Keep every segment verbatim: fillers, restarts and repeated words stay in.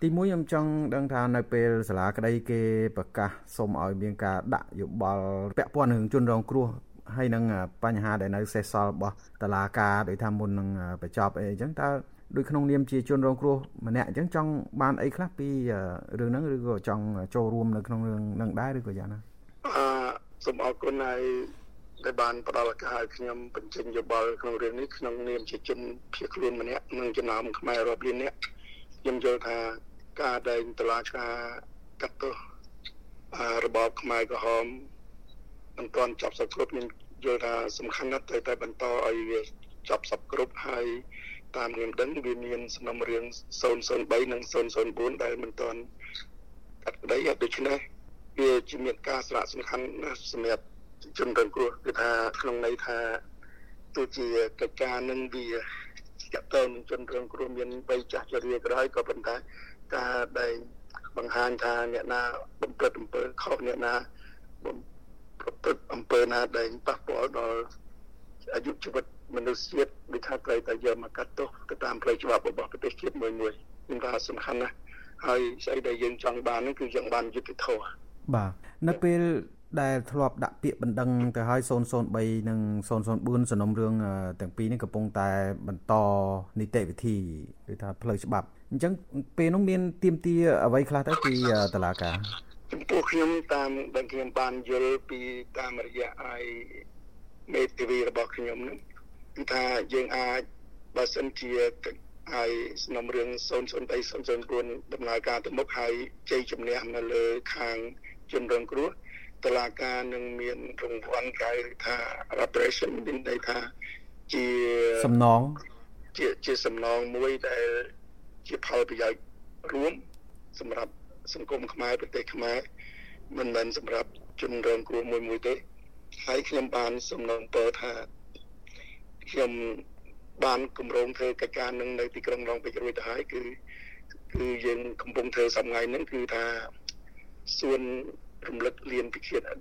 ទីមួយខ្ញុំចង់ដឹងថានៅពេលសាលាក្តីគេប្រកាសសូមឲ្យមានការដាក់យោបល់ពាក់ព័ន្ធនឹងជនរងគ្រោះហើយនឹងបញ្ហាដែលនៅសេសសល់របស់តុលាការដោយថាមុននឹងបញ្ចប់អីអញ្ចឹងតើដូចក្នុងនាមជាជនរងគ្រោះម្នាក់អញ្ចឹងចង់បានអីខ្លះពីរឿងហ្នឹងឬក៏ចង់ចូលរួមនៅក្នុងរឿងហ្នឹងដែរឬក៏យ៉ាងណាអឺសូមអរគុណហើយដែលបានផ្ដល់ឱកាសឲ្យខ្ញុំបញ្ចេញយោបល់ក្នុងរឿងនេះក្នុងនាមជាជនភៀសខ្លួនម្នាក់និងចំណោមខ្មែររាប់លាននាក់ខ្ញុំយល់ថាការដែលតុលាការកាត់ទោសរបបខ្មែរក្រហមមិនទាន់ចប់សពគ្រប់ខ្ញុំយល់ថាសំខាន់ណាស់ត្រូវតែបន្តឲ្យវាចប់សពគ្រប់ហើយតាមខ្ញុំដឹងវាមានសំណុំរឿងศูนย์ศูนย์បីនិងศูนย์ศูนย์បួនដែលមិនទាន់កាត់ក្តីដូច្នេះវាជាមានការសារៈសំខាន់ណាស់សម្រាប់ជនរងគ្រោះគឺថាក្នុងន័យថាទោះជាកិច្ចការនឹងវាចាក់តើនឹងជនរងគ្រោះមានវ័យចាស់ជរាក៏ដោយក៏ប៉ុន្តែការដែលបង្ហាញថាអ្នកណាបំពេញអំពើខុសអ្នកណាប្រព្រឹត្តអំពើណាដែលប៉ះពាល់ដល់អាយុជីវិតមនុស្សជាតិដូចថាត្រូវតែយកមកកាត់ទោសទៅតាមផ្លូវច្បាប់របស់ប្រទេសជាតិមួយមួយខ្ញុំថាសំខាន់ណាស់ហើយស្អីដែលយើងចង់បាននោះគឺយើងបានយុត្តិធម៌បាទនៅពេលដែលធ្លាប់ដាក់ពាក្យបណ្ដឹងទៅឲ្យศูนย์ศูนย์បីនិងศูนย์ศูนย์បួនសំណុំរឿងទាំងពីរនេះកំពុងតែបន្តនីតិវិធីឬថាផ្លូវច្បាប់អញ្ចឹងពេលនោះមានទាមទារអ្វីខ្លះទៅពីតុលាការចំពោះខ្ញុំតាមដែលខ្ញុំបានយល់ពីតាមរយៈឲ្យមេធាវីរបស់ខ្ញុំនោះគឺថាយើងអាចបើសិនជាឲ្យសំណុំរឿងศูนย์ศูนย์បីศูนย์ศูนย์បួនដំណើរការទៅមុខហើយជ័យជំនះនៅលើខាងជនរងគ្រោះតុលាការនឹងមានរង្វាន់គេថា reparation មានន័យថាជាសំណងជាជាសំណងមួយដែលជាផលប្រយោជន៍រួមសម្រាប់សង្គមខ្មែរប្រទេសខ្មែរមិនមែនសម្រាប់ជនរងគ្រោះមួយមួយទេហើយខ្ញុំបានសំណូមពរថាខ្ញុំបានគម្រោងធ្វើកិច្ចការនឹងនៅទីក្រុងរងពេជ្ររួចទៅហើយគឺគឺយើងកំពុងធ្វើសប្តាហ៍ហ្នឹងគឺថាសួនរំលឹកលៀនពិឃាត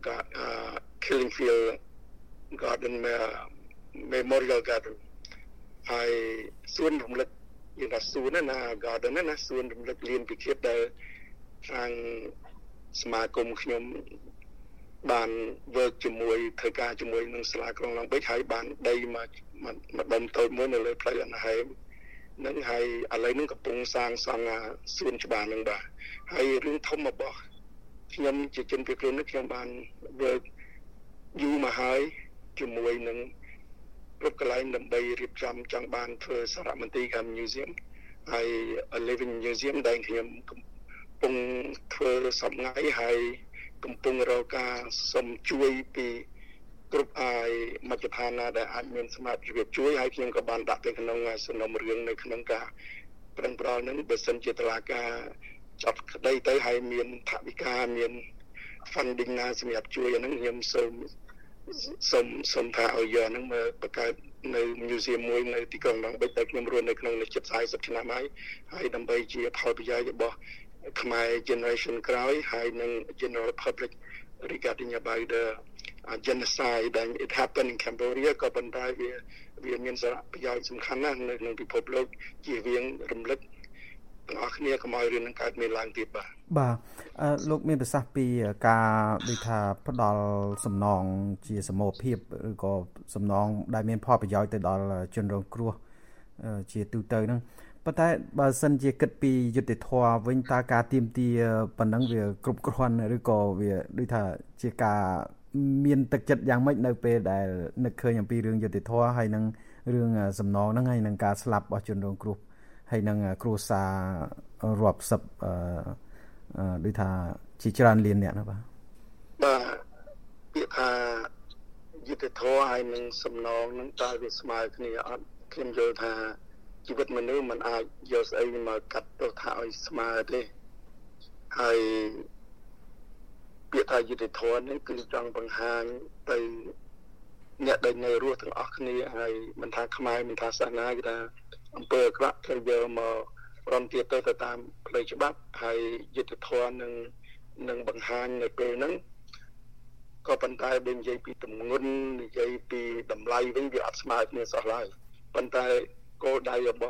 Killing Field Garden Memorial Garden ហើយសួនរំលឹកយើងថាសួនណា Garden ណាសួនរំលឹកលៀនពិឃាតដែលខាងសមាគមខ្ញុំបាន work ជាមួយធ្វើការជាមួយនឹងសាលាក្រុងឡុងបិចហើយបានដីមកមកដុំតូចមួយនៅលើផ្លូវអណ្ហែមនឹងហើយឥឡូវនេះកំពុងសាងសង់សួនច្បារនឹងបាទហើយរឿងធំរបស់ខ្ញុំជាជនភៀសខ្លួននេះខ្ញុំបាន work យូរមកហើយជាមួយនឹងគ្រប់កន្លែងដើម្បីរៀបចំចង់បានធ្វើសារមន្ទីរកម្ម museum ហើយ living museum ដែលខ្ញុំកំពុងធ្វើសប្តាហ៍ហើយកំពុងរកការសុំជួយពីគ្រប់អាយមជ្ឈដ្ឋានណាដែលអាចមានសមត្ថភាពជួយហើយខ្ញុំក៏បានដាក់ទៅក្នុងសំណុំរឿងនៅក្នុងការប្រឹងប្រែងនឹងបើសិនជាតុលាការចាប់ក្តីទៅហើយមានថវិកាមាន funding ណាសម្រាប់ជួយអាហ្នឹងខ្ញុំសូមសូមសូមថាឲ្យយកហ្នឹងមកបង្កើតនៅ museum មួយនៅទីក្រុងឡុងបិចដែលខ្ញុំរស់នៅក្នុងជិតสี่สิบឆ្នាំហើយហើយដើម្បីជាផលប្រយោជន៍របស់ខ្មែរ generation ក្រោយហើយនិង general public regarding about the uh, genocide that it happened in Cambodia ក៏ប៉ុន្តែវាវាមានសារៈប្រយោជន៍សំខាន់ណាស់នៅក្នុងពិភពលោកជារៀងរំលឹកទាំងអស់គ្នាកុំឲ្យរឿងនឹងកើតមានឡើងទៀតបាទបាទអឺលោកមានប្រសាសន៍ពីការដូចថាផ្ដល់សំណងជាសមូហភាពឬក៏សំណងដែលមានផលប្រយោជន៍ទៅដល់ជនរងគ្រោះជាទូទៅហ្នឹងប៉ុន្តែបើសិនជាគិតពីយុត្តិធម៌វិញតើការទាមទារប៉ុណ្ណឹងវាគ្រប់គ្រាន់ឬក៏វាដូចថាជាការមានទឹកចិត្តយ៉ាងម៉េចនៅពេលដែលនឹកឃើញអំពីរឿងយុត្តិធម៌ហើយនឹងរឿងសំណងហ្នឹងហើយនឹងការស្លាប់របស់ជនរងគ្រោះហើយនឹងគ្រួសាររាប់សិបអឺដូចថាជាច្រើនលានអ្នកណាបាទបាទពាក្យថាយុត្តិធម៌ហើយនឹងសំណងហ្នឹងតើវាស្មើគ្នាអត់ខ្ញុំយល់ថាជីវិតមនុស្សមិនអាចយកស្អីមកកាត់ទោសថាឲ្យស្មើទេហើយពាក្យថាយុត្តិធម៌នេះគឺចង់បង្ហាញទៅអ្នកដែលនៅរស់ទាំងអស់គ្នាហើយមិនថាខ្មែរមិនថាសាសនាគឺថាអំពើអាក្រក់ត្រូវយកមករំទាបទៅតាមផ្លូវច្បាប់ហើយយុត្តិធម៌នឹងនឹងបង្ហាញនៅពេលហ្នឹងក៏ប៉ុន្តែបើនិយាយពីទម្ងន់និយាយពីតម្លៃវិញវាអត់ស្មើគ្នាសោះឡើយប៉ុន្តែគោលដៅរបស់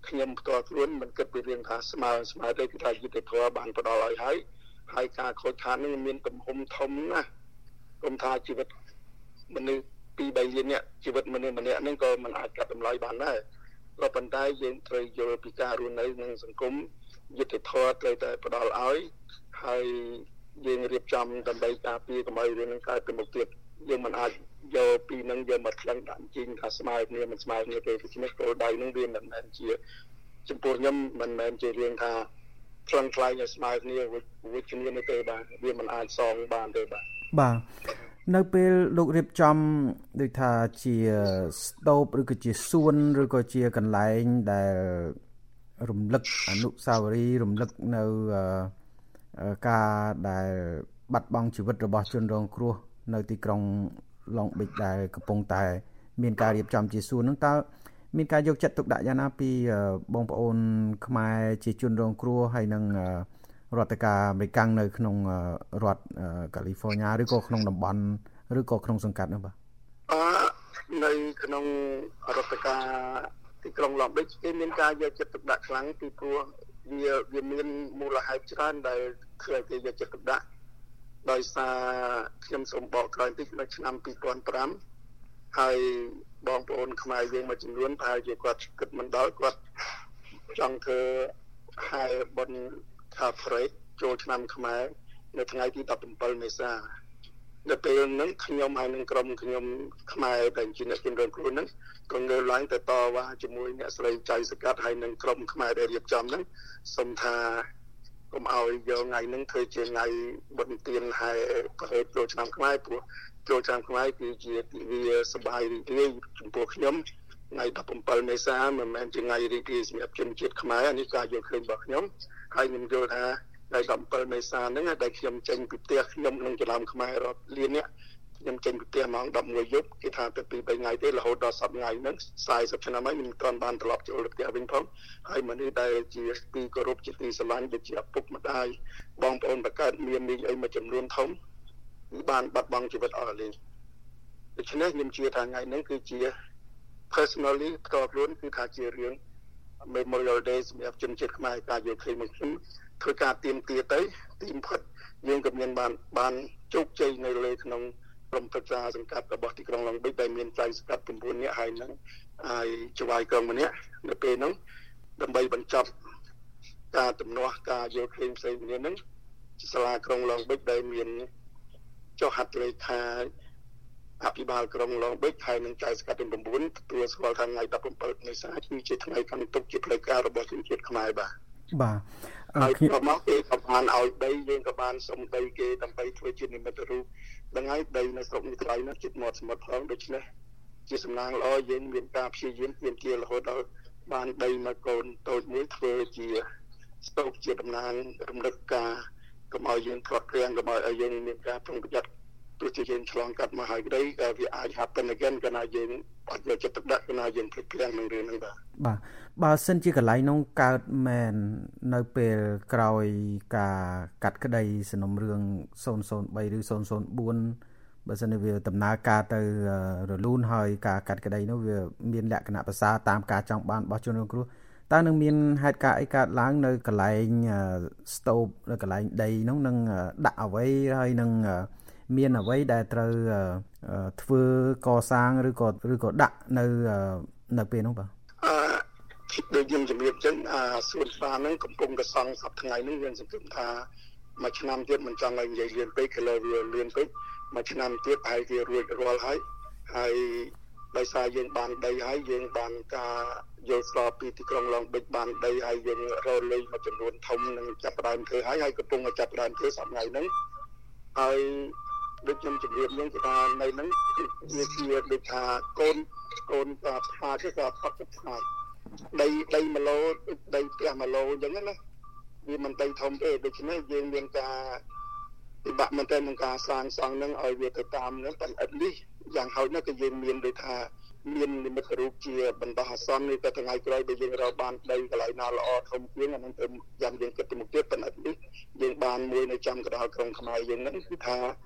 ខ្ញុំផ្ទាល់ខ្លួនមិនគិតពីរឿងថាស្មើស្មើទេគឺថាយុទ្ធធម៌បានផ្ដល់ឲ្យហើយហើយការខូចខាតនឹងមានទំហំធំណាស់គុំថាជីវិតមនុស្សពីរបីលានអ្នកជីវិតមនុស្សម្នាក់ហ្នឹងក៏មិនអាចកាត់តម្លៃបានដែរក៏ប៉ុន្តែយើងត្រូវយល់ពីការរស់នៅក្នុងសង្គមយុទ្ធធម៌ត្រូវតែផ្ដល់ឲ្យហើយយើងរៀបចំដើម្បីការពារកុំឲ្យរឿងនឹងកើតទៅមុខទៀតយើងមិនអាចយកពីនឹងយកមកខ្លឹងដាក់ជីងថាស្មើគ្នាមិនស្មើគ្នាទេដូច្នេះគោលដៅនឹងវាមិនមែនជាចំពោះខ្ញុំមិនមែនជារឿងថាខ្លឹងខ្លាយឲ្យស្មើគ្នាវិជ្ជានេះទេបាទវាមិនអាចសងបានទេបាទបាទនៅពេលលោករៀបចំដូចថាជាស្ទូបឬក៏ជាសួនឬក៏ជាកន្លែងដែលរំលឹកអនុស្សាវរីយ៍រំលឹកនៅការដែលបាត់បង់ជីវិតរបស់ជនរងគ្រោះនៅទីក្រុងឡុងប៊ិចដែលកំពុងតែមានការរៀបចំជាសួននោះតើមានការយកចិត្តទុកដាក់យ៉ាងណាពីបងប្អូនខ្មែរជាជនរងគ្រោះហើយនឹងរដ្ឋការអាមេរិកនៅក្នុងរដ្ឋកាលីហ្វ័រញ៉ាឬក៏ក្នុងតំបន់ឬក៏ក្នុងសង្កាត់នោះបាទអឺនៅក្នុងរដ្ឋការទីក្រុងឡុងប៊ិចគេមានការយកចិត្តទុកដាក់ខ្លាំងពីព្រោះវាវាមានមូលហេតុច្រើនដែលធ្វើឲ្យគេយកចិត្តទុកដាក់ដោយសារខ្ញុំសូមបកក្រោយបន្តិចនៅឆ្នាំពីរពាន់ប្រាំហើយបងប្អូនខ្មែរយើងមួយចំនួនប្រហែលជាគាត់គិតមិនដល់គាត់ចង់ធ្វើហែបុណ្យខាប្រេតចូលឆ្នាំខ្មែរនៅថ្ងៃទីដប់ប្រាំពីរមេសានៅពេលហ្នឹងខ្ញុំហើយនឹងក្រុមខ្ញុំខ្មែរដែលជាអ្នកជំរុញខ្លួនហ្នឹងក៏ងើបឡើងទៅតវ៉ាជាមួយអ្នកស្រីចៃសកាត់ហើយនឹងក្រុមខ្មែរដែលរៀបចំហ្នឹងសូមថាកុំឲ្យយកថ្ងៃហ្នឹងធ្វើជាថ្ងៃបុណ្យទានហើយប្រេតចូលឆ្នាំខ្មែរព្រោះចូលឆ្នាំខ្មែរគឺជាទិវាសប្បាយរីករាយចំពោះខ្ញុំថ្ងៃដប់ប្រាំពីរមេសាមិនមែនជាថ្ងៃរីករាយសម្រាប់ជនជាតិខ្មែរនេះការយល់ឃើញរបស់ខ្ញុំហើយខ្ញុំយល់ថាថ្ងៃដប់ប្រាំពីរមេសាហ្នឹងដែលខ្ញុំចេញពីផ្ទះខ្ញុំក្នុងច្រឡំខ្មែររាប់លាននេះខ្ញុំចេញពីផ្ទះម៉ោងដប់មួយយប់គេថាទៅពីរបីថ្ងៃទេរហូតដល់សប្តាហ៍ថ្ងៃហ្នឹងសាយសិបឆ្នាំហើយខ្ញុំមិនទាន់បានត្រឡប់ចូលផ្ទះវិញផងហើយមនុស្សដែលជាទីគោរពជាទីស្រឡាញ់ដូចជាឪពុកម្ដាយបងប្អូនបង្កើតមានមីងអីមួយចំនួនធំបានបាត់បង់ជីវិតអស់លេងដូច្នេះខ្ញុំជឿថាថ្ងៃហ្នឹងគឺជា personally ផ្ទាល់ខ្លួនគឺថាជារឿង Memorial Day សម្រាប់ជនជាតិខ្មែរការយល់ឃើញមកខ្ញុំធ្វើការទៀមទាទៅទីបំផុតយើងក៏មានបានបានជោគជ័យនៅលើក្នុងក្រុមប្រឹក្សាសង្កាត់របស់ទីក្រុងឡុងប៊ិចដែលមានចៅសង្កាត់៩នាក់ហើយនឹងហើយចៅហ្វាយក្រុងម្នាក់នៅពេលហ្នឹងដើម្បីបញ្ចប់ការទំនាស់ការយល់ឃើញផ្សេងៗហ្នឹងសាលាក្រុងឡុងប៊ិចដែលមានចុះហត្ថលេខាអភិបាលក្រុងឡុងប៊ិចហើយនឹងចៅសង្កាត់ទី៩ទទួលស្គាល់ថាថ្ងៃដប់ប្រាំពីរមេសាគឺជាថ្ងៃកាន់ទុកជាផ្លូវការរបស់ជនជាតិខ្មែរបាទបាទហើយខ្ញុំមកគេក៏បានឲ្យដីយើងក៏បានសុំដីគេដើម្បីធ្វើជានិមិត្តរូបដឹងហើយដីនៅស្រុកនេះថ្លៃណាស់ជិតមាត់សមុទ្រផងដូច្នេះជាសំណាងល្អយើងមានការព្យាយាមទាមទាររហូតដល់បានដីមកកូនតូចមួយធ្វើជាស្តុកជាតំណាងរំលឹកការកុំឲ្យយើងខាត់ក្រែងកុំឲ្យយើងមានការប្រុងប្រយ័ត្នទោះជាយើងឆ្លងកាត់មកហើយក្តីក៏វាអាច happen again កាលណាយើងអត់យកចិត្តទុកដាក់កាលណាយើងភ្លេចភ្លាំងនឹងរឿងហ្នឹងបាទបាទបើសិនជាកន្លែងនោះកើតមែននៅពេលក្រោយការកាត់ក្តីសំណុំរឿងศูนย์ศูนย์បីឬศูนย์ศูนย์បួនបើសិនជាវាដំណើរការទៅរលូនហើយការកាត់ក្តីនោះវាមានលក្ខណៈប្រសើរតាមការចង់បានរបស់ជនរងគ្រោះតើនឹងមានហេតុការណ៍អីកើតឡើងនៅកន្លែងស្ទូបនៅកន្លែងដីនោះនឹងដាក់អ្វីហើយនឹងមានអ្វីដែលត្រូវធ្វើកសាងឬក៏ឬក៏ដាក់នៅនៅពេលនោះបាទអឺដូចខ្ញុំជំរាបចឹងអាសួនស្វាហ្នឹងកំពុងកសង់សប្តាហ៍ថ្ងៃនេះយើងសង្ឃឹមថាមួយឆ្នាំទៀតមិនចង់ឲ្យនិយាយលឿនពេកគឺលើវាលឿនពេកមួយឆ្នាំទៀតហើយវារួចរាល់ហើយហើយដោយសារយើងបានដីហើយយើងបានការយល់ស្របពីទីក្រុងឡុងប៊ិចបានដីហើយយើងរកលេខមួយចំនួនធំនឹងចាប់ផ្ដើមធ្វើហើយហើយកំពុងចាប់ផ្ដើមធ្វើសប្តាហ៍ថ្ងៃហ្នឹងហើយដូចខ្ញុំជម្រាបយើងគឺថានៅហ្នឹងវាជាដូចថាកូនកូនក៏ផ្លាគឺក៏ផុតផ្លាដីដីមួយឡូដីផ្ទះមួយឡូអញ្ចឹងណាវាមិនដីធំទេដូច្នេះយើងមានការពិបាកមែនទែនក្នុងការសាងសង់ហ្នឹងឲ្យវាទៅតាមហ្នឹងតែឥតនេះយ៉ាងហោចណាស់គឺយើងមានដូចថាមាននិមិត្តរូបជាបណ្ដោះអាសន្ននេះតែថ្ងៃក្រោយដែលយើងរកបានដីកន្លែងណាល្អធំជាងអាហ្នឹងទៅយ៉ាងយើងគិតទៅមុខទៀតប៉ុន្តែនេះយើងបានមួយនៅចំកណ្ដាលក្រុងខ្មែរយើងហ្នឹងគឺថា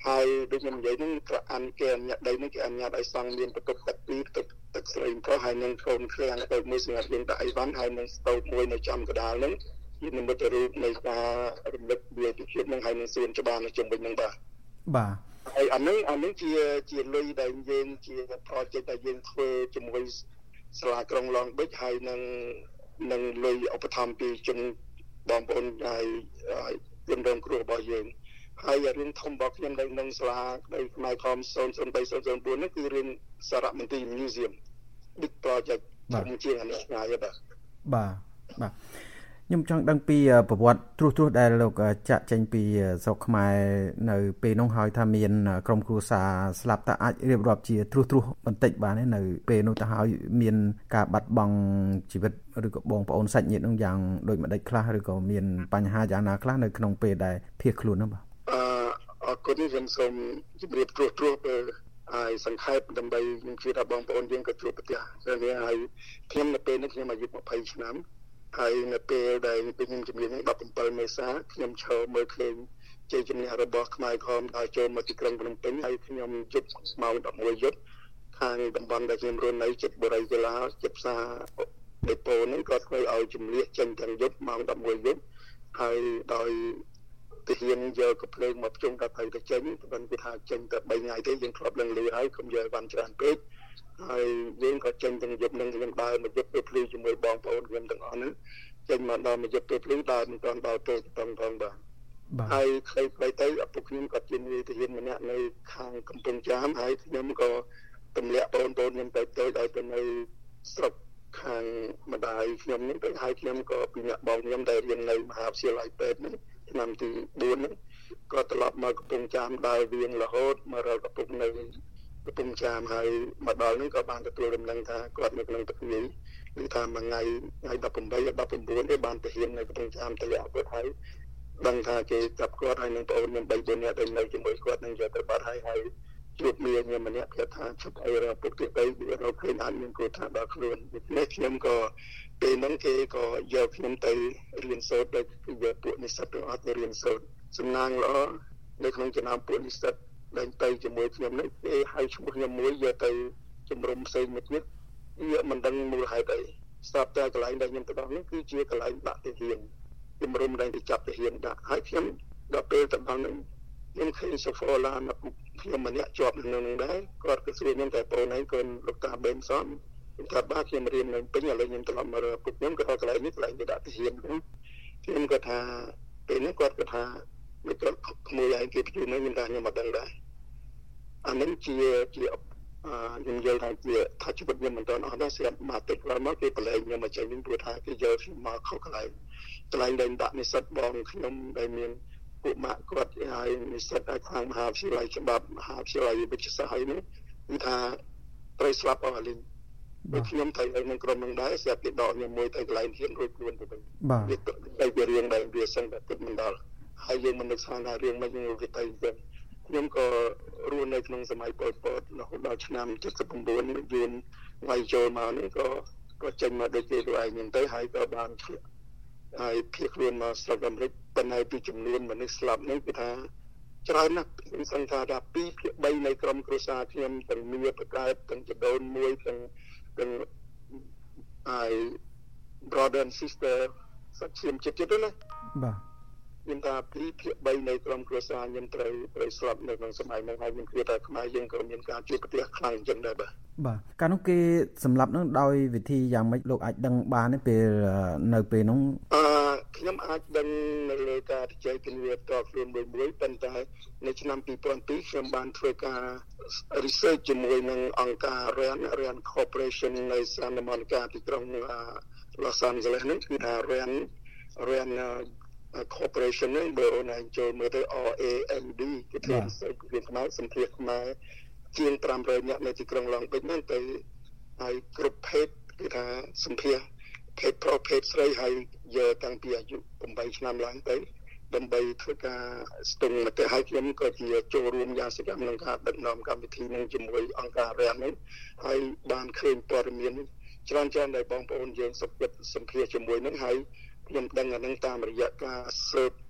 ហើយដូចខ្ញុំនិយាយហ្នឹងក៏អានគេអញ្ញាតដីហ្នឹងគេអញ្ញាតឲ្យសង់មានបន្ទប់ទឹកពីរទឹកទឹកស្រីប្រុសហើយនឹងកូនឃ្លាំងទៅមួយសម្រាប់យើងដាក់អីវ៉ាន់ហើយនឹងស្ទូតមួយនៅចំកណ្ដាលហ្នឹងជានិមិត្តរូបនៃការរំលឹកវាពីភាពហ្នឹងហើយនឹងសួនច្បារនៅជុំវិញហ្នឹងបាទបាទហើយអានេះអានេះជាជាលុយដែលយើងជា project ដែលយើងធ្វើជាមួយសាលាក្រុងឡងបិចហើយនឹងនឹងលុយឧបត្ថម្ភពីជនបងប្អូនហើយជនរងគ្រោះរបស់យើងហើយរឿងធំរបស់ខ្ញុំនៅក្នុងសាលានៃផ្នែកខំศูนย์ ศูนย์ បី ศูนย์ ศูนย์ bốnនេះគឺរឿងសារមន្ទីរ museum big project ជាងអានេះឆ្ងាយបាទបាទបាទខ្ញុំចង់ដឹងពីប្រវត្តិត្រួសត្រាសដែលលោកចាក់ចេញពីស្រុកខ្មែរនៅពេលនោះហើយថាមានក្រុមគ្រួសារស្លាប់តើអាចរៀបរាប់ជាត្រួសត្រាសបន្តិចបានទេនៅពេលនោះតើហើយមានការបាត់បង់ជីវិតឬក៏បងប្អូនសាច់ញាតិនោះយ៉ាងដូចម្ដេចខ្លះឬក៏មានបញ្ហាយ៉ាងណាខ្លះនៅក្នុងពេលដែលភៀសខ្លួននោះបាទអឺអរគុណខ្ញុំសូមជម្រាបត្រួសត្រាសទៅហើយសង្ខេបដើម្បីខ្ញុំជឿថាបងប្អូនយើងក៏ជួបប្រទះនេះហើយខ្ញុំនៅពេលនេះខ្ញុំអាយុยี่สิบឆ្នាំហើយនៅពេលដែលខ្ញុំជំនាញដប់bảyមេសាខ្ញុំឈរមើលឃើញជ័យជំនះរបស់ខ្មែរក្រហមដល់ចូលមកទីក្រុងភ្នំពេញហើយខ្ញុំជប់ម៉ោងelevenយប់ខាងតំបន់ដែលខ្ញុំរស់នៅជិតបរិយាកលាជិតផ្សារដេប៉ូនេះក៏ធ្វើឲ្យជំនះចេញទាំងយប់ម៉ោងelevenយប់ហើយដោយទាហានយកកំភ្លើងមកភ្ជុំដល់ទៅទៅចេញប៉ុន្តែគេថាចេញតែthreeថ្ងៃទេយើងធ្លាប់ឡើងលឺហើយកុំយកវ៉ាន់ច្រើនពេកហើយយើងក៏ចេញទាំងយប់នឹងខ្ញុំដើរមកយប់ទៅភ្លឺជាមួយបងប្អូនខ្ញុំទាំងអស់ហ្នឹងចេញមកដល់មកយប់ទៅភ្លឺដើរមិនទាន់ដល់ពេលតំផងបាទហើយខ្លីៗទៅឪពុកខ្ញុំក៏ជានាយទាហានម្នាក់នៅខាងកំពង់ចាមហើយខ្ញុំក៏ទម្លាក់បងប្អូនខ្ញុំទៅទៅឲ្យទៅនៅស្រុកខាងម្ដាយខ្ញុំនេះទៅហើយខ្ញុំក៏ពីអ្នកបងខ្ញុំដែលរៀននៅមហាវិទ្យាល័យពេទ្យនេះឆ្នាំទីfourនេះក៏ត្រឡប់មកកំពង់ចាមដើរវៀងរហូតមករកឪពុកនៅកំពង់ចាមហើយមកដល់នេះក៏បានទទួលដំណឹងថាគាត់នៅក្នុងទឹកនេះគឺថាមួយថ្ងៃថ្ងៃeighteen 19ទេបានទៅហ៊ាននៅកំពង់ចាមទៅលាក់គាត់ហើយដឹងថាគេចាប់គាត់ហើយនឹងបងប្អូនខ្ញុំthree fourនាក់ដែលនៅជាមួយគាត់នឹងយកទៅបាត់ហើយហើយជួបមានខ្ញុំម្នាក់គាត់ថាជិតអីរពុកទៀតទៅវារកឃើញអាចមានគាត់ថាដល់ខ្លួននេះខ្ញុំក៏ពេលហ្នឹងគេក៏យកខ្ញុំទៅរៀនសូត្រដោយយកពួកនិស្សិតទាំងអស់ទៅរៀនសូត្រសំណាងល្អនៅក្នុងចំណោមពួកនិស្សិតដែលទៅជាមួយខ្ញុំនេះគេហៅឈ្មោះខ្ញុំមួយយកទៅជំរុំផ្សេងមួយទៀតវាមិនដឹងមូលហេតុអីស្រាប់តែកន្លែងដែលខ្ញុំទៅដល់នេះគឺជាកន្លែងដាក់ទាហានជំរុំដែលទៅចាប់ទាហានដាក់ហើយខ្ញុំដល់ពេលទៅដល់នេះខ្ញុំឃើញសូហ្វូឡាមកខ្ញុំម្នាក់ជាប់នៅនឹងដែរគាត់ក៏សួរខ្ញុំតែបងឯងគាត់លោកតាបេនសំថាបាទខ្ញុំរៀននៅពេញឥឡូវខ្ញុំត្រឡប់មករកខ្ញុំក៏កន្លែងនេះកន្លែងទៅដាក់ទាហានខ្ញុំក៏ថាពេលនេះគាត់ក៏ថាមិនគាត់ក្មួយឯងគេពីនោះខ្ញុំថាខ្ញុំមិនដឹងដែរអានេះជាជាខ្ញុំយល់ថាជាថាជីវិតខ្ញុំមិនទាន់អស់ដែរស្រាប់មកទឹកឡើងមកគេបលែងខ្ញុំមកចេញវិញព្រោះថាគេយកខ្ញុំមកខុសកន្លែងកន្លែងដែលដាក់និស្សិតបងខ្ញុំដែលមានពួកម៉ាក់គាត់ហើយនិស្សិតនៅខាងមហាវិទ្យាល័យច្បាប់មហាវិទ្យាល័យវិទ្យាសាស្ត្រហើយនេះគឺថាត្រូវស្លាប់អស់លីងបើខ្ញុំទៅនៅក្នុងក្រុមនឹងដែរស្រាប់គេដកខ្ញុំមួយទៅកន្លែងហ៊ានរួចខ្លួនទៅវិញវាទៅវារឿងដែលវាសឹងតែគិតមិនដល់ហើយយើងមិននឹកស្មានថារឿងមិនយើងវាទៅអញ្ចឹងខ្ញុំក៏រស់នៅក្នុងសម័យប៉ុលពតរហូតដល់ឆ្នាំseventy-nineយួនវាយចូលមកនេះក៏ក៏ចេញមកដូចគេខ្លួនឯងហ្នឹងទៅហើយក៏បានឆ្លៀតហើយភៀសខ្លួនមកស្រុកអាមេរិកប៉ុន្តែពីចំនួនមនុស្សស្លាប់នេះគឺថាច្រើនណាស់ខ្ញុំសង្ឃថាថាtwoភាគthreeនៃក្រុមគ្រួសារខ្ញុំទាំងមាបកើតទាំងចដូនមួយទាំងទាំងហើយ brother and sister សាច់ឈាមចិត្តចិត្តណាបាទខ្ញុំថាtwoភាគthreeនៃក្រុមគ្រួសារខ្ញុំត្រូវត្រូវស្លាប់នៅក្នុងសម័យនោះហើយខ្ញុំគិតថាខ្មែរយើងក៏មានការជួបប្រទះខ្លាំងអញ្ចឹងដែរបាទបាទកាលនោះគេសម្លាប់នោះដោយវិធីយ៉ាងម៉េចលោកអាចដឹងបានទេពេលនៅពេលនោះអឺខ្ញុំអាចដឹងនៅលើការជជែកគ្នាតខ្លួនមួយមួយប៉ុន្តែនៅឆ្នាំtwo thousand twoខ្ញុំបានធ្វើការ research ជាមួយនឹងអង្គការ RAND RAND Corporation នៅសានម៉ានីកាទីក្រុង Los Angeles ហ្នឹងគឺថា RAND RAND corporation ហ្នឹងបើអូនឯងចូលមើលទៅ R A N D គេធ្វើវិស័យខ្មែរសម្ភារខ្មែរជាងfive hundredនាក់នៅទីក្រុងឡុងបិចហ្នឹងទៅហើយគ្រប់ភេទគឺថាសម្ភារភេទប្រុសភេទស្រីហើយយកតាំងពីអាយុeightឆ្នាំឡើងទៅដើម្បីធ្វើការស្ទង់មតិហើយខ្ញុំក៏ជាចូលរួមយ៉ាងសកម្មក្នុងការដឹកនាំកម្មវិធីនឹងជាមួយអង្គការ RAND នេះហើយបានឃើញព័ត៌មានច្រើនច្រើនដែលបងប្អូនយើងសុខចិត្តសម្ភារជាមួយនឹងហើយខ្ញុំដឹងអានឹងតាមរយៈការ search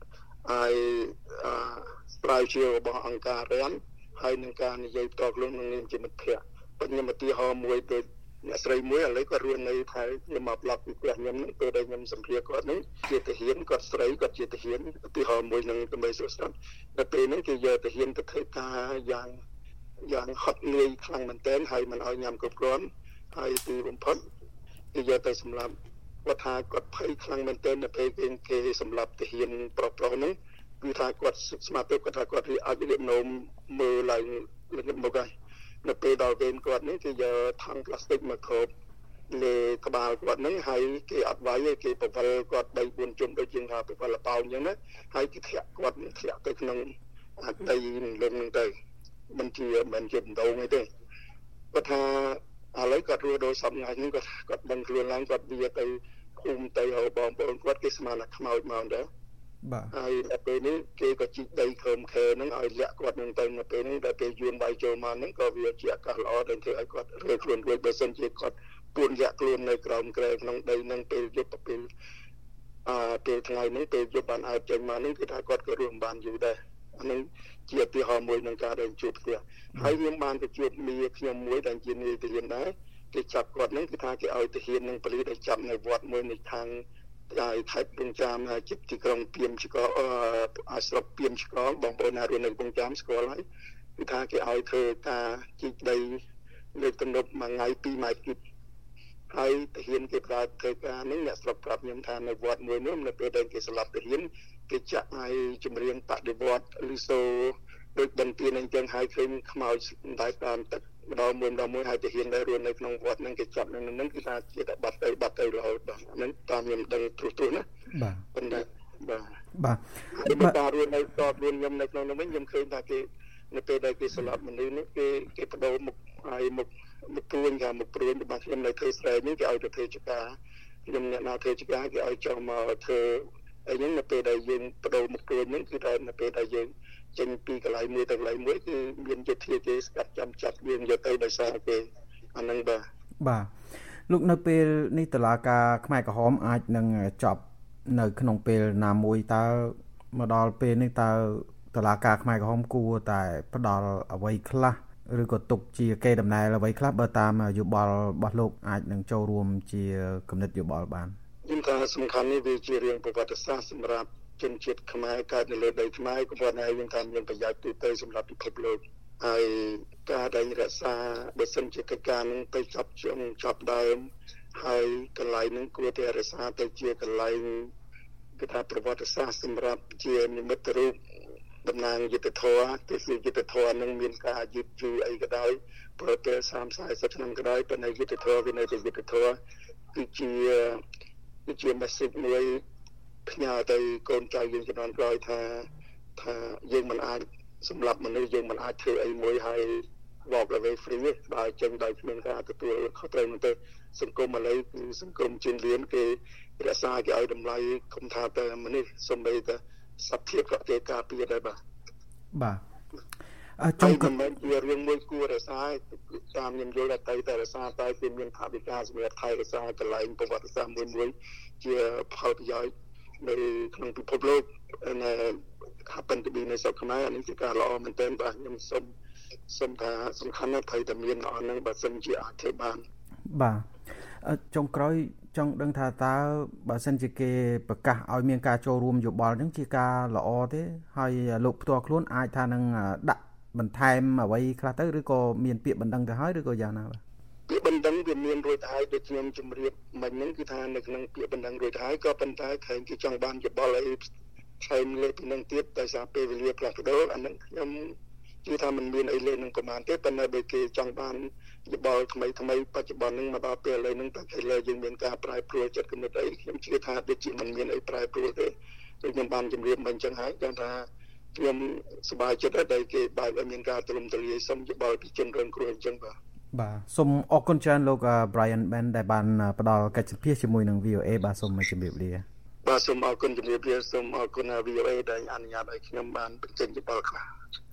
ហើយស្រាវជ្រាវរបស់អង្គការរានហើយនឹងការនិយាយផ្ទាល់ខ្លួននឹងនាមជាមិត្តភក្តិបញ្ញមតិហោមួយទៅអ្នកស្រីមួយឥឡូវគាត់រស់នៅថៃខ្ញុំមកប្លុកពីផ្ទះខ្ញុំហ្នឹងពេលដែលខ្ញុំសម្ភាសគាត់ហ្នឹងជាទាហានគាត់ស្រីគាត់ជាទាហានឧទាហរណ៍មួយនឹងដើម្បីសួរស្ដាប់តែពេលហ្នឹងគេយកទាហានទៅធ្វើការយ៉ាងយ៉ាងហត់នឿយខ្លាំងមែនទែនហើយមិនឲ្យញ៉ាំគ្រប់គ្រាន់ហើយទីបំផុតគេយកទៅសម្លាប់គាត់ថាគាត់ភ័យខ្លាំងមែនទែននៅពេលគេគេសម្លាប់ទាហានប្រុសប្រុសហ្នឹងគឺថាគាត់ស្មារតីគាត់ថាគាត់អាចរៀបនោមមើលឡើងលឹកមកហើយនៅពេលដល់ពេលគាត់នេះគេយកថង់ប្លាស្ទិកមកគ្របលើក្បាលគាត់ហ្នឹងហើយគេអត់វាយទេគេបវលគាត់បីបួនជុំដូចជាងថាបវលបោអញ្ចឹងណាហើយគេធាក់គាត់ធាក់ទៅក្នុងដីនឹងលឹងហ្នឹងទៅមិនជាមិនជាដងទេគាត់ថាឥឡូវគាត់រស់ដោយសពថ្ងៃនេះគាត់គាត់ដឹងខ្លួនឡើងគាត់វាទៅភូមិទៅហើយបងប្អូនគាត់គេស្មានថាខ្មោចមកដែរបាទហើយដល់ពេលនេះគេក៏ជីកដីខើមខែហ្នឹងឲ្យលាក់គាត់នឹងទៅនៅពេលនេះដល់ពេលយួនវាយចូលមកហ្នឹងក៏វាជាឱកាសល្អដែលធ្វើឲ្យគាត់រើខ្លួនរួចបើសិនជាគាត់ពួនលាក់ខ្លួននៅក្រោមក្រែក្នុងដីហ្នឹងពេលយប់ពេលអឺពេលថ្ងៃនេះពេលយប់បានអើតចេញមកហ្នឹងគឺថាគាត់ក៏រស់បានយូរដែរអានឹងជាឧទាហរណ៍មួយក្នុងការដែលជួបផ្ទះហើយខ្ញុំបានទៅជួបមីខ្ញុំមួយដែលជានាយទាហានដែរគេចាប់គាត់ហ្នឹងគឺថាគេឲ្យទាហាននឹងប៉ូលីសដែលចាប់នៅវត្តមួយនៅខាងហើយខេត្តកំចាមជិតទីក្រុងពីមឆ្កអឺស្រុកពីមឆ្កបងប្អូនណារស់នៅកំចាមស្គាល់ហើយគឺថាគេឲ្យធ្វើការជីកដីលើទំនប់មួយថ្ងៃពីរម៉ែត្រគីបហើយទាហានគេប្រើធ្វើការនេះអ្នកស្រុកប្រាប់ខ្ញុំថានៅវត្តមួយនោះនៅពេលដែលគេស្លាប់ទាហានគេចាក់ឲ្យចម្រៀងបដិវត្តលីសូដូចបន្ទានអញ្ចឹងហើយឃើញខ្មោចតែតាមទឹកម្ដងមួយម្ដងមួយហើយទាហានដែលរស់នៅក្នុងវត្តហ្នឹងគេចាប់នៅហ្នឹងគឺថាជាតែបាត់ទៅបាត់ទៅរហូតបាទហ្នឹងតាមខ្ញុំដឹងត្រួសត្រាសណាបាទប៉ុន្តែបាទបាទបើតារស់នៅតបរួមខ្ញុំនៅក្នុងនោះវិញខ្ញុំឃើញថាគេនៅពេលដែលគេស្លាប់មនុស្សនេះគេគេបដូរមុខហើយមុខមុខព្រួញថាមុខព្រួញរបស់ខ្ញុំនៅធ្វើស្រែនេះគេឲ្យទៅធ្វើចកាខ្ញុំអ្នកណាធ្វើចកាគេឲ្យចុះមកធ្វើអីហ្នឹងនៅពេលដែលយើងបដូរមុខព្រួញហ្នឹងគឺថានៅពេលដែលយើងចេញពីកន្លែងមួយទៅកន្លែងមួយគឺមានយុទ្ធគេស្កាត់ចាំចាប់យើងយកទៅដោយសារគេអាហ្នឹងបាទបាទលោកនៅពេលនេះតុលាការខ្មែរក្រហមអាចនឹងចប់នៅក្នុងពេលណាមួយតើមកដល់ពេលនេះតើតុលាការខ្មែរក្រហមគួរតែផ្ដល់អ្វីខ្លះឬក៏ទុកជាកេរដំណែលអ្វីខ្លះបើតាមយោបល់របស់លោកអាចនឹងចូលរួមជាគំនិតយោបល់បានខ្ញុំថាសំខាន់នេះវាជារឿងប្រវត្តិសាស្ត្រសម្រាប់ជនជាតិខ្មែរកើតនៅលើដីខ្មែរក៏ប៉ុន្តែយើងថាមានប្រយោជន៍ទូទៅសម្រាប់ពិភពលោកហើយការដែលរក្សាបើសិនជាកិច្ចការនឹងទៅចាប់ជុំចាប់ដើមហើយកន្លែងនឹងគួរតែរក្សាទៅជាកន្លែងគឺថាប្រវត្តិសាស្ត្រសម្រាប់ជានិមិត្តរូបតំណាងយុទ្ធធម៌ទិសយុទ្ធធម៌នឹងមានការយឺតយូរអីក៏ដោយព្រោះពេលសាមសិប 40ឆ្នាំក៏ដោយប៉ុន្តែយុទ្ធធម៌វានៅតែយុទ្ធធម៌គឺជាគឺជា message មួយផ្ញើទៅកូនចៅយើងជំនាន់ក្រោយថាថាយើងមិនអាចសម្លាប់មនុស្សយើងមិនអាចធ្វើអីមួយហើយ walk away free បើចឹងដោយគ្មានការទទួលខុសត្រូវនោះទៅសង្គមឥឡូវគឺសង្គមជឿនលឿនគេរក្សាគេឲ្យតម្លៃគុំថាតែមនុស្សសំបីតែសត្វធាតុក៏គេការពារដែរបាទបាទចុងក្រោយជារឿងមួយគួររក្សាតាមខ្ញុំយល់តែតែរក្សាតែគេមានថវិកាសម្រាប់ថែរក្សាកន្លែងប្រវត្តិសាស្ត្រមួយមួយជាផលប្រយោជន៍នៅក្នុងពិភពលោកនៅថាប៉ុន្តែនៅស្រុកខ្មែរអានេះជាការល្អមែនទែនបាទខ្ញុំសូមសូមថាសំខាន់ណាស់ត្រូវតែមានអននឹងបើសិនជាអាចធ្វើបានបាទចុងក្រោយចង់ដឹងថាតើបើសិនជាគេប្រកាសឲ្យមានការចូលរួមយោបល់ហ្នឹងជាការល្អទេហើយលោកផ្ទាល់ខ្លួនអាចថានឹងដាក់បន្ថែមអ្វីខ្លះទៅឬក៏មានពាក្យបណ្ដឹងទៅហើយឬក៏យ៉ាងណាបាទពាក្យបណ្ដឹងវាមានរួចទៅហើយដូចខ្ញុំជម្រាបមិញហ្នឹងគឺថានៅក្នុងពាក្យបណ្ដឹងរួចទៅហើយក៏ប៉ុន្តែខែងគេចង់បានយោបល់អីថែមលើពីនឹងទៀតដោយសារពេលវេលាផ្លាស់ប្ដូរអាហ្នឹងខ្ញុំជឿថាมันមានអីលេងនឹងប្រហែលទេប៉ុន្តែបើគេចង់បានយោបល់ថ្មីថ្មីបច្ចុប្បន្នហ្នឹងមកដល់ពេលឥឡូវហ្នឹងតើគេលើយើងមានការប្រែប្រួលចិត្តគំនិតអីខ្ញុំជឿថាដូចជាมันមានអីប្រែប្រួលទេដូចខ្ញុំបានជម្រាបមិញអញ្ចឹងហើយគាត់ថាខ្ញុំសប្បាយចិត្តដែរដែលគេបើកឲ្យមានការទ្រឹមទ្រាយសុំយោបល់ពីជនរងគ្រោះអញ្ចឹងបាទបាទសូមអរគុណច្រើនលោក Brian Ben ដែលបានផ្ដល់កិច្ចសម្ភាសជាមួយនឹង វី អូ អេ បាទសូមជម្រាបលាបាទសូមអរគុណជម្រាបលាសូមអរគុណ វី អូ អេ ដែលអនុញ្ញាតឲ្យខ្ញុំបានបញ្ចេញយោបល់ខ្លះ